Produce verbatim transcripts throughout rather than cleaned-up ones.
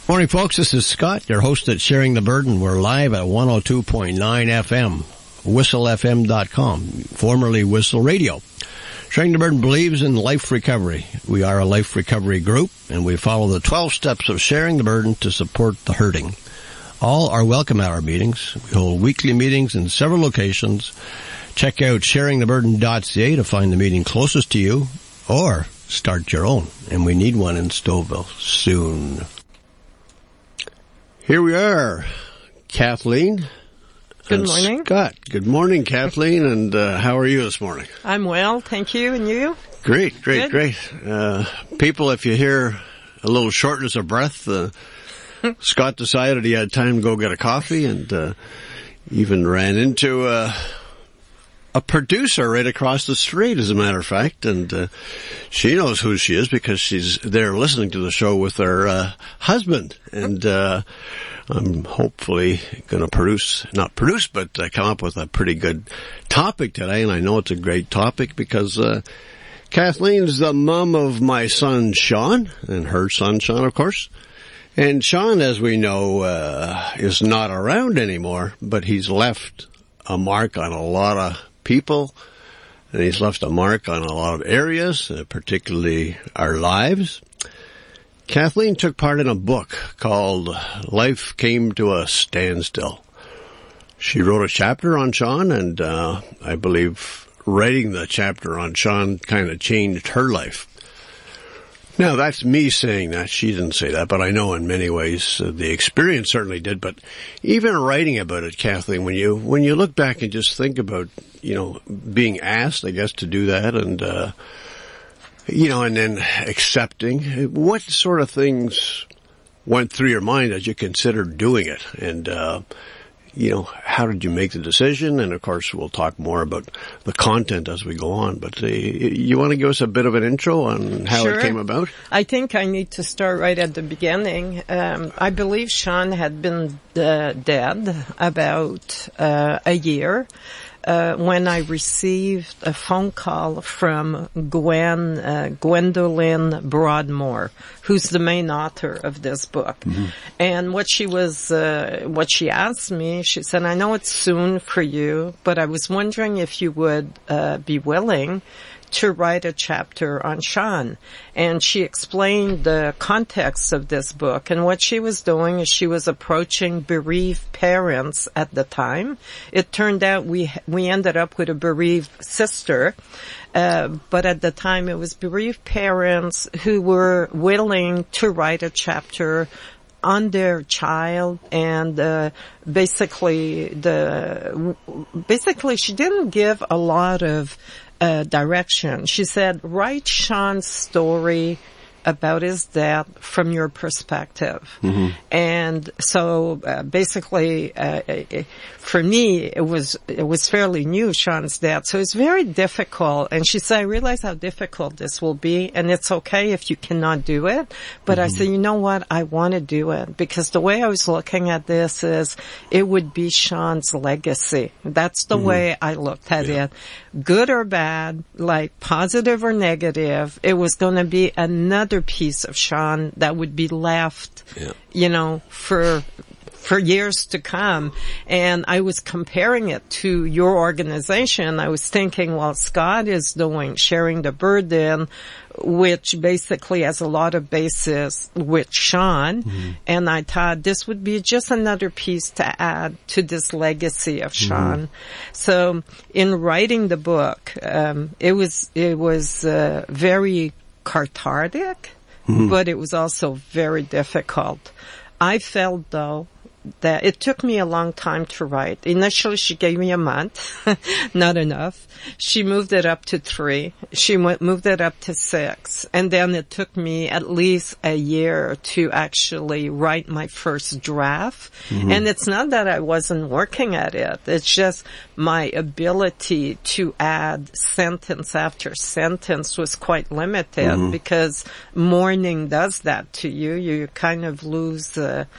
Morning, folks. This is Scott, your host at Sharing the Burden. We're live at one oh two point nine F M, whistle f m dot com, formerly Whistle Radio. Sharing the Burden believes in life recovery. We are a life recovery group, and we follow the twelve steps of sharing the burden to support the hurting. All are welcome at our meetings. We hold weekly meetings in several locations. Check out sharing the burden dot c a to find the meeting closest to you, or start your own. And we need one in Stouffville soon. Here we are, Kathleen. Good morning. Scott. Good morning, Kathleen, and uh, how are you this morning? I'm well, thank you, and you? Great, great, Good. great. Uh, people, if you hear a little shortness of breath, uh, Scott decided he had time to go get a coffee and uh, even ran into uh, a producer right across the street, as a matter of fact, and uh, she knows who she is because she's there listening to the show with her uh, husband, and uh, I'm hopefully going to produce, not produce, but uh, come up with a pretty good topic today, and I know it's a great topic because uh, Kathleen's the mom of my son Sean, and her son Sean, of course. And Sean, as we know, uh, is not around anymore, but he's left a mark on a lot of people, and he's left a mark on a lot of areas, uh, particularly our lives. Kathleen took part in a book called Life Came to a Standstill. She wrote a chapter on Sean, and uh, I believe writing the chapter on Sean kind of changed her life. Now, that's me saying that. She didn't say that, but I know in many ways uh, the experience certainly did. But even writing about it, Kathleen, when you when you look back and just think about, you know, being asked, I guess, to do that, and uh, you know, and then accepting, what sort of things went through your mind as you considered doing it, and uh, you know, how did you make the decision? And of course, we'll talk more about the content as we go on. But uh, you want to give us a bit of an intro on how Sure. it came about? I think I need to start right at the beginning. Um, I believe Sean had been uh, dead about uh, a year uh, when I received a phone call from Gwen, uh, Gwendolyn Broadmoor, who's the main author of this book. Mm-hmm. And what she was, uh, what she asked me, she said, I know it's soon for you, but I was wondering if you would uh, be willing to write a chapter on Sean. And she explained the context of this book. And what she was doing is she was approaching bereaved parents at the time. It turned out we we ended up with a bereaved sister. Uh, but at the time it was bereaved parents who were willing to write a chapter on their child, and uh, basically the basically she didn't give a lot of uh, direction. She said, write Sean's story about his death from your perspective. Mm-hmm. And so uh, basically uh, for me it was it was fairly new, Sean's death, so it's very difficult. And she said, I realize how difficult this will be, and it's okay if you cannot do it, but mm-hmm. I said, you know what, I want to do it, because the way I was looking at this is it would be Sean's legacy. That's the mm-hmm. way I looked at yeah. it. Good or bad, like positive or negative, it was going to be another piece of Sean that would be left, yeah. you know, for for years to come. And I was comparing it to your organization. I was thinking, well, Scott is doing Sharing the Burden, which basically has a lot of basis with Sean. Mm-hmm. And I thought this would be just another piece to add to this legacy of Sean. Mm-hmm. So in writing the book, um, it was, it was, uh, very cathartic, mm-hmm. but it was also very difficult. I felt, though, that it took me a long time to write. Initially, she gave me a month, not enough. She moved it up to three. She went, moved it up to six. And then it took me at least a year to actually write my first draft. Mm-hmm. And it's not that I wasn't working at it. It's just my ability to add sentence after sentence was quite limited, mm-hmm. because mourning does that to you. You kind of lose, uh,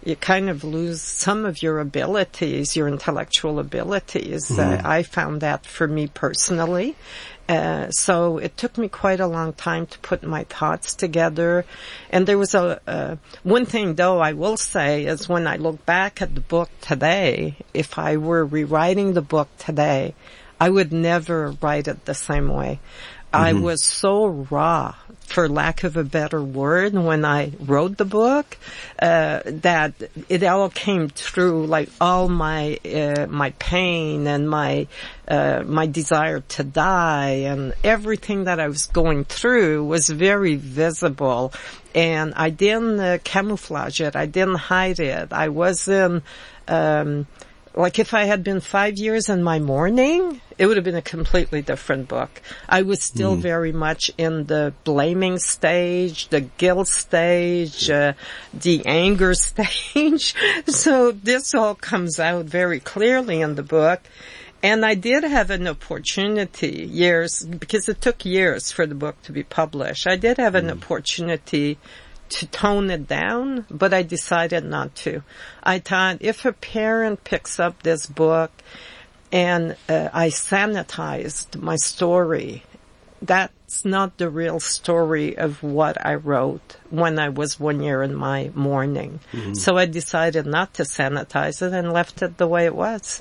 you kind of lose some of your abilities, your intellectual abilities. Mm-hmm. Uh, I found that for me personally. Uh, so it took me quite a long time to put my thoughts together. And there was a, uh, one thing though I will say is when I look back at the book today, if I were rewriting the book today, I would never write it the same way. Mm-hmm. I was so raw, for lack of a better word, when I wrote the book, uh, that it all came through, like all my, uh, my pain and my, uh, my desire to die and everything that I was going through was very visible. And I didn't uh, camouflage it. I didn't hide it. I wasn't, um, like if I had been five years in my mourning, it would have been a completely different book. I was still mm. very much in the blaming stage, the guilt stage, uh, the anger stage. So this all comes out very clearly in the book. And I did have an opportunity years, because it took years for the book to be published. I did have an mm. opportunity to tone it down, but I decided not to. I thought if a parent picks up this book and uh, I sanitized my story, that's not the real story of what I wrote when I was one year in my mourning. Mm-hmm. So I decided not to sanitize it and left it the way it was.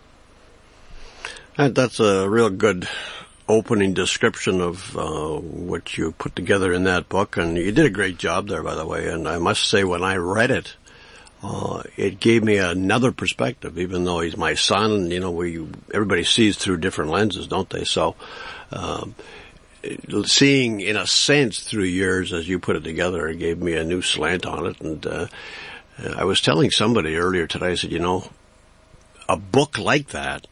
And that's a real good opening description of uh, what you put together in that book, and you did a great job there, by the way. And I must say, when I read it, uh, it gave me another perspective. Even though he's my son, you know, we everybody sees through different lenses, don't they? So, um, seeing in a sense through yours, as you put it together, it gave me a new slant on it. And uh, I was telling somebody earlier today, I said, you know, a book like that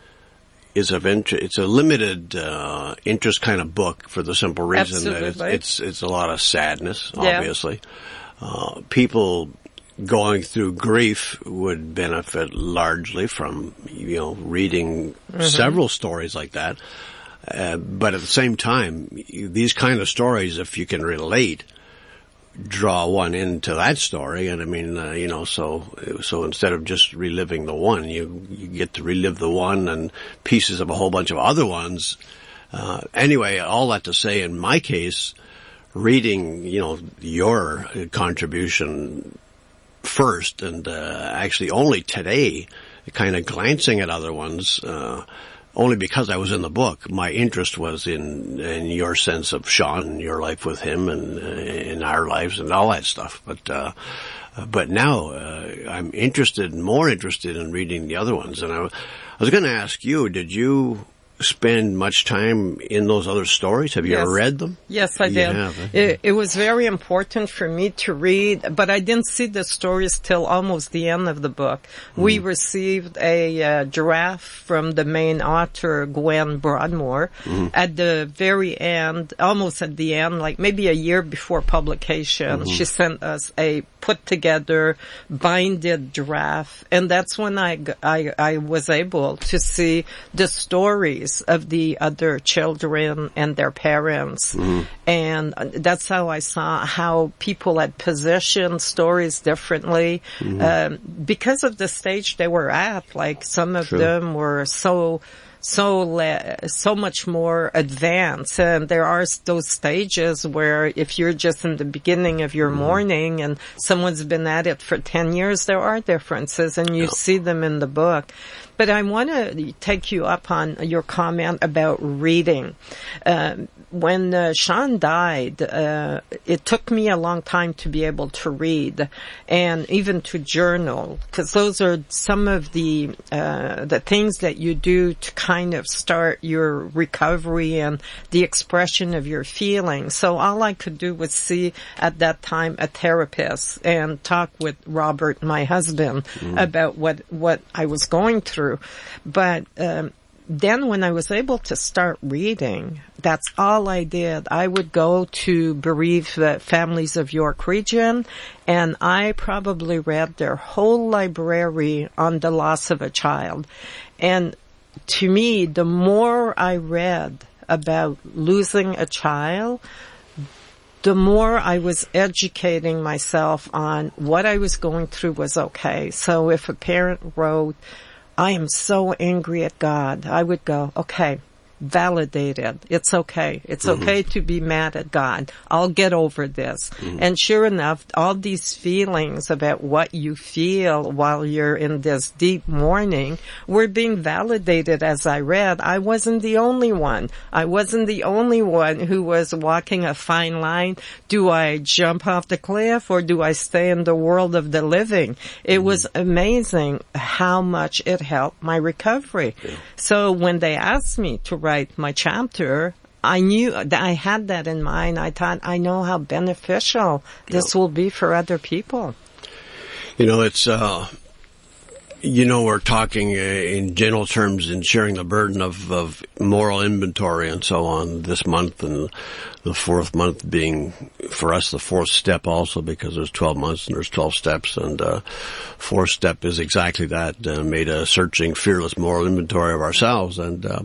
is of interest. It's a limited uh, interest kind of book for the simple reason Absolutely. that it's, it's it's a lot of sadness. Yeah. Obviously, uh, people going through grief would benefit largely from you know reading mm-hmm. several stories like that. Uh, but at the same time, these kind of stories, if you can relate, draw one into that story. And I mean, uh, you know, so, so instead of just reliving the one, you, you get to relive the one and pieces of a whole bunch of other ones. Uh, anyway, all that to say, in my case, reading, you know, your contribution first and, uh, actually only today, kind of glancing at other ones, uh, only because I was in the book. My interest was in, in your sense of Sean and your life with him and uh, in our lives and all that stuff. But, uh, but now, uh, I'm interested, more interested in reading the other ones. And I, I was going to ask you, did you spend much time in those other stories? Have you yes. ever read them? Yes, I did. Have, eh? it, it was very important for me to read, but I didn't see the stories till almost the end of the book. Mm. We received a uh, draft from the main author, Gwen Broadmoor, mm. at the very end, almost at the end, like maybe a year before publication. Mm-hmm. She sent us a put together, binded draft, and that's when I, I, I was able to see the stories of the other children and their parents. Mm-hmm. And that's how I saw how people had positioned stories differently, mm-hmm. um, because of the stage they were at. Like some of sure. them were so so le- so much more advanced, and there are those stages where if you're just in the beginning of your mm. mourning and someone's been at it for ten years, there are differences, and you yeah. see them in the book. But I want to take you up on your comment about reading. Um, when uh, Sean died, uh, it took me a long time to be able to read and even to journal, because those are some of the uh, the things that you do to kind of start your recovery and the expression of your feelings. So all I could do was see at that time a therapist and talk with Robert, my husband, mm. about what what I was going through. But um then when I was able to start reading, that's all I did. I would go to bereaved uh, families of York Region, and I probably read their whole library on the loss of a child. And to me, the more I read about losing a child, the more I was educating myself on what I was going through was okay. So if a parent wrote, I am so angry at God, I would go, okay, validated. It's okay. It's mm-hmm. okay to be mad at God. I'll get over this. Mm-hmm. And sure enough, all these feelings about what you feel while you're in this deep mourning were being validated as I read. I wasn't the only one. I wasn't the only one who was walking a fine line. Do I jump off the cliff or do I stay in the world of the living? It mm-hmm. was amazing how much it helped my recovery. Yeah. So when they asked me to write my chapter, I knew that I had that in mind. I thought, I know how beneficial this will be for other people. You know, it's, uh, you know, we're talking uh, in general terms in sharing the burden of, of moral inventory and so on this month, and the fourth month being for us the fourth step also, because there's twelve months and there's twelve steps, and uh fourth step is exactly that, uh, made a searching, fearless moral inventory of ourselves. And uh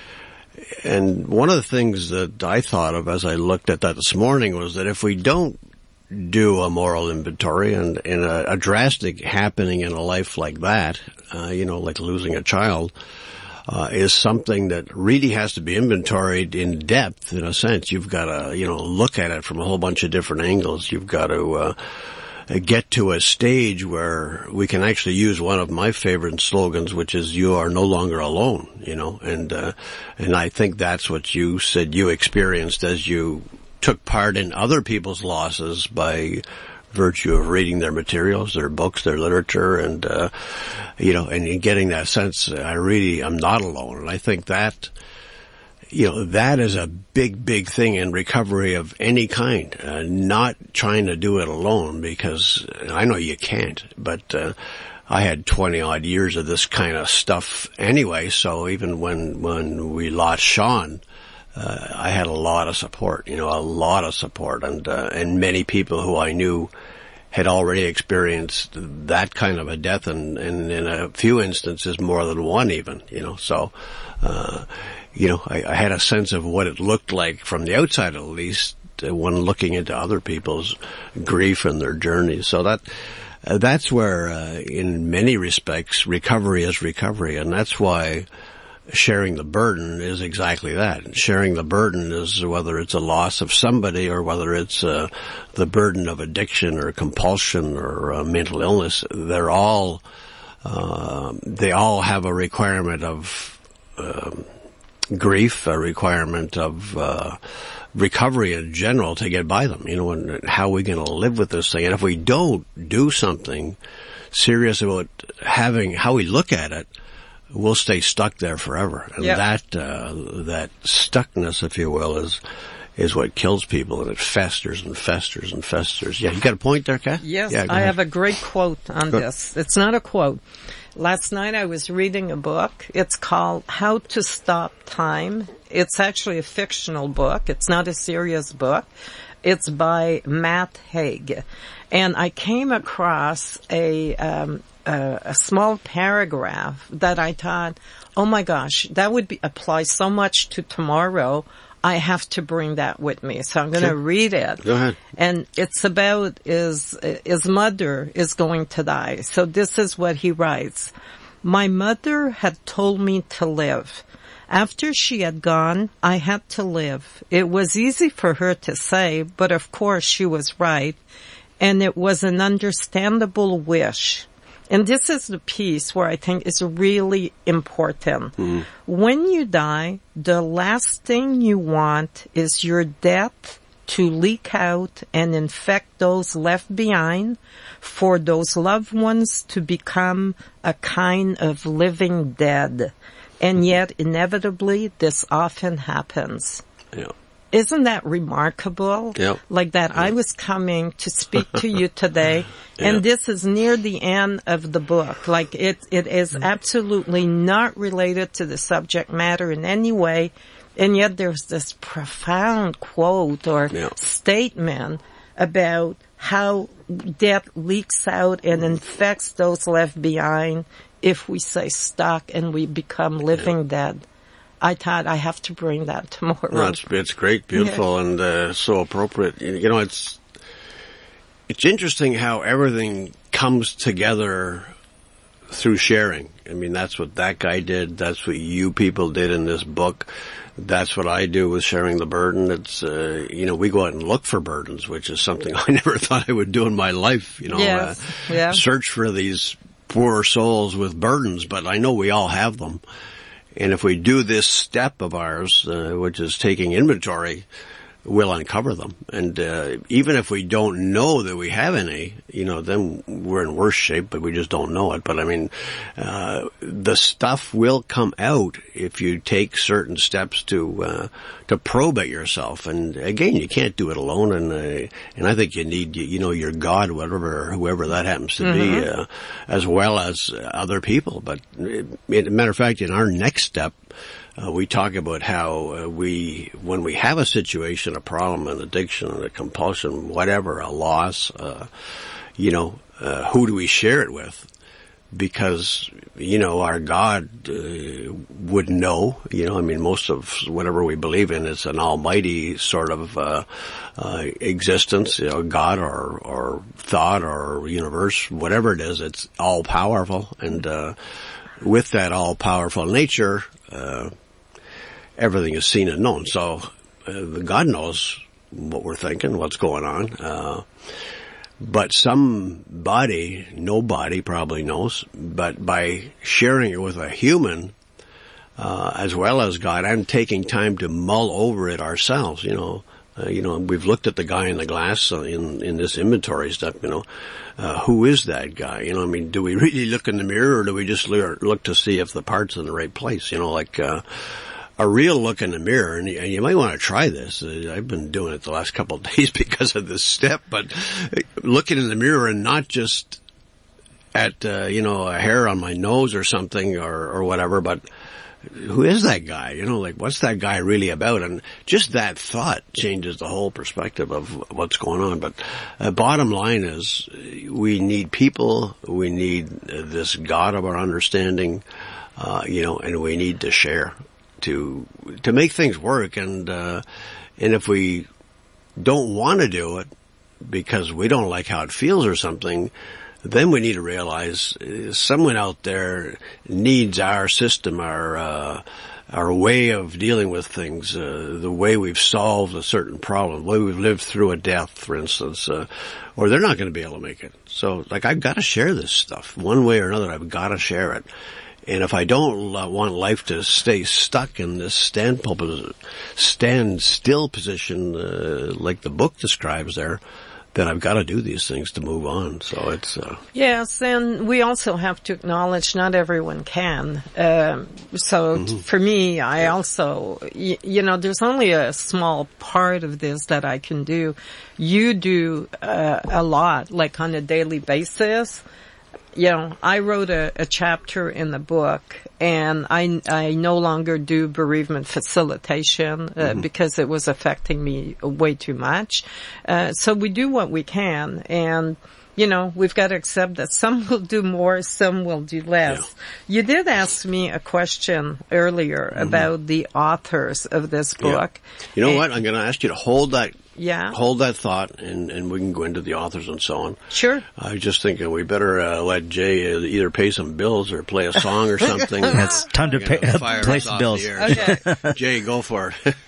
And one of the things that I thought of as I looked at that this morning was that if we don't do a moral inventory, and, and a, a drastic happening in a life like that, uh, you know, like losing a child, uh, is something that really has to be inventoried in depth, in a sense. You've got to, you know, look at it from a whole bunch of different angles. You've got to, uh, get to a stage where we can actually use one of my favorite slogans, which is "You are no longer alone," you know, and, uh, and I think that's what you said you experienced as you took part in other people's losses by virtue of reading their materials, their books, their literature, and, uh, you know, and in getting that sense, I really am not alone. And I think that, you know, that is a big, big thing in recovery of any kind. Uh, not trying to do it alone, because I know you can't, but, uh, I had twenty odd years of this kind of stuff anyway, so even when, when we lost Sean, uh, I had a lot of support, you know, a lot of support, and, uh, and many people who I knew had already experienced that kind of a death, and, and in a few instances more than one even, you know, so, uh, you know, I, I had a sense of what it looked like from the outside, at least, uh, when looking into other people's grief and their journeys. So that, uh, that's where, uh, in many respects, recovery is recovery. And that's why sharing the burden is exactly that. And sharing the burden is whether it's a loss of somebody or whether it's, uh, the burden of addiction or compulsion or uh, mental illness. They're all, uh, they all have a requirement of, um, grief, a requirement of uh recovery in general to get by them, you know, and how are we going to live with this thing? And if we don't do something serious about having how we look at it, we'll stay stuck there forever. And yep. that uh that stuckness, if you will, is is what kills people, and it festers and festers and festers. Yeah, you got a point there, Kat? Yes, yeah, I have a great quote on Good. this. It's not a quote. Last night I was reading a book. It's called How to Stop Time. It's actually a fictional book. It's not a serious book. It's by Matt Haig. And I came across a, um, a, a small paragraph that I thought, oh my gosh, that would be, apply so much to tomorrow. I have to bring that with me. So I'm going to sure. read it. Go ahead. And it's about his, his mother is going to die. So this is what he writes. My mother had told me to live. After she had gone, I had to live. It was easy for her to say, but of course she was right. And it was an understandable wish. And this is the piece where I think is really important. Mm. When you die, the last thing you want is your death to leak out and infect those left behind, for those loved ones to become a kind of living dead. And yet, inevitably, this often happens. Yeah. Isn't that remarkable? Yep. Like that Yep. I was coming to speak to you today, and Yep. this is near the end of the book. Like it, it is absolutely not related to the subject matter in any way, and yet there's this profound quote or Yep. statement about how death leaks out and infects those left behind if we stay stuck and we become living Yep. dead. I thought I have to bring that tomorrow. No, it's, it's great, beautiful, yeah. and uh, so appropriate. You know, it's it's interesting how everything comes together through sharing. I mean, that's what that guy did. That's what you people did in this book. That's what I do with sharing the burden. It's, uh, you know, we go out and look for burdens, which is something I never thought I would do in my life, you know, yes. uh, yeah. search for these poor souls with burdens, but I know we all have them. And if we do this step of ours, uh, which is taking inventory, we'll uncover them. And uh, even if we don't know that we have any, you know, then we're in worse shape, but we just don't know it. But I mean, uh, the stuff will come out if you take certain steps to uh, to probe it yourself. And again, you can't do it alone. And uh, and I think you need, you know, your God, whatever, whoever that happens to mm-hmm. be, uh, as well as other people. But as a matter of fact, in our next step, Uh, we talk about how uh, we, when we have a situation, a problem, an addiction, a compulsion, whatever, a loss, uh, you know, uh, who do we share it with? Because, you know, our God uh, would know, you know, I mean, most of whatever we believe in is an almighty sort of uh, uh, existence, you know, God or, or thought or universe, whatever it is, it's all powerful. And uh, with that all powerful nature, uh, everything is seen and known. So uh, God knows what we're thinking, what's going on. Uh, but somebody, nobody probably knows. But by sharing it with a human, uh, as well as God, and taking time to mull over it ourselves, you know, uh, you know, we've looked at the guy in the glass uh, in, in this inventory stuff, you know, uh, who is that guy? You know, I mean, do we really look in the mirror or do we just look to see if the part's in the right place? You know, like, uh, a real look in the mirror, and you, and you might want to try this. Uh, I've been doing it the last couple of days because of this step, but looking in the mirror and not just at, uh, you know, a hair on my nose or something or, or whatever, but who is that guy? You know, like, what's that guy really about? And just that thought changes the whole perspective of what's going on. But uh, bottom line is we need people, we need uh, this God of our understanding, uh, you know, and we need to share. to to make things work, and uh and if we don't want to do it because we don't like how it feels or something, then we need to realize uh, someone out there needs our system, our uh our way of dealing with things, uh, the way we've solved a certain problem, the way we've lived through a death, for instance, uh, or they're not going to be able to make it. So, like, I've got to share this stuff one way or another. I've got to share it. And if I don't uh, want life to stay stuck in this stand, stand still position, uh, like the book describes there, then I've got to do these things to move on. So it's, uh, yes, and we also have to acknowledge not everyone can. Um, so mm-hmm. for me, I also, y- you know, there's only a small part of this that I can do. You do, uh, a lot, like on a daily basis. You know, I wrote a, a chapter in the book, and I, I no longer do bereavement facilitation uh, mm-hmm. because it was affecting me way too much. Uh, so we do what we can, and, you know, we've got to accept that some will do more, some will do less. Yeah. You did ask me a question earlier mm-hmm. about the authors of this book. Yeah. You know and, what? I'm going to ask you to hold that Yeah. Hold that thought, and, and we can go into the authors and so on. Sure. I was just thinking we better uh, let Jay uh, either pay some bills or play a song or something. It's time to pay, uh, play some bills. Okay. Jay, go for it.